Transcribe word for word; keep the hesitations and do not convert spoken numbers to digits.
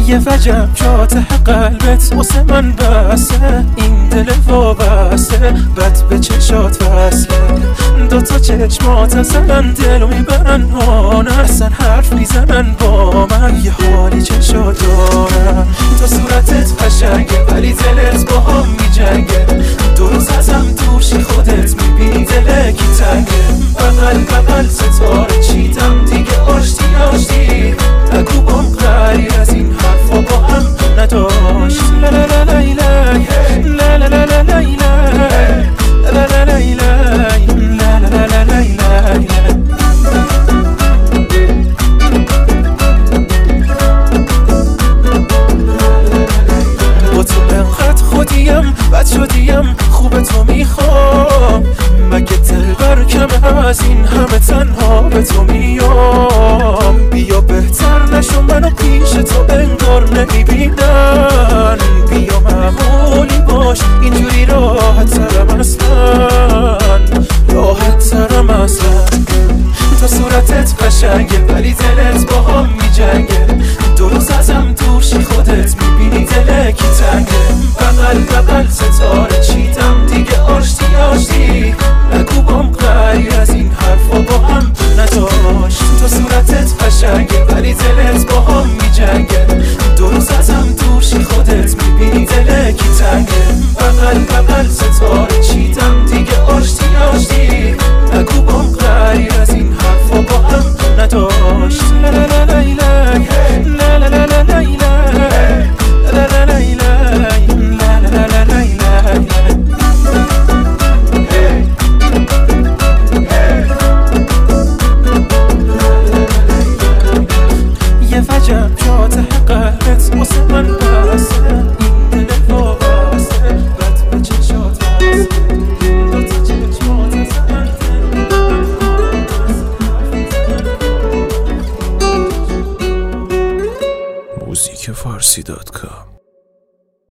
یه وجب جات قلبت واسه من بسته، این دل وابسته بد به چشات وصله. دوتا چشمات زنن دلو میبرن هانن، اصلا حرف میزنن با من، یه حالی چشات دارن. تو صورتت قشنگه ولی دلت با هم میجنگه، دو روز ازم دورشی خودت میبینی دلکی تنگه. بغل بغل ستاره چیدم دیگه آشتی آشتی، نگو بام غیر از این حرفا با هم نداشت. لا لا لا لا لا لا لا لا لا لا لا لا لا لا لا لا. با تو انقدر خودیم بد شدیم خوب تو میخوام، مگه دلبر کمه از این همه تنها به تو میام. بیا بهتر نشو منو پیش تو انگار نمیبینن، بیا معمولی باش اینجوری راحت ترم اصلا، راحت ترم اصلا. تو صورتت قشنگه ولی دلت با هم میجنگه، دو روز ازم دورشی خودت میبینی دلکی تنگه. بغل بغل ستاره چیدم دیگه آشتی آشتی، نگو بام غیر از این حرفا با هم نداشت. تو صورتت قشنگه ولی دلت با هم میجنگه، دو روز ازم دورشی خودت میبینی دلکی تنگه. بغل بغل ستاره چیدم دیگه آشتی آشتی، نگو بام غیر از این حرفا با هم نداشت. لا لا لا لا لا لا لا لا لا وجب جات قلبت واسه من بسته، این دل وابسته بد به چشات وصله. دوتا چشمات زنن موزیک فارسی دات کام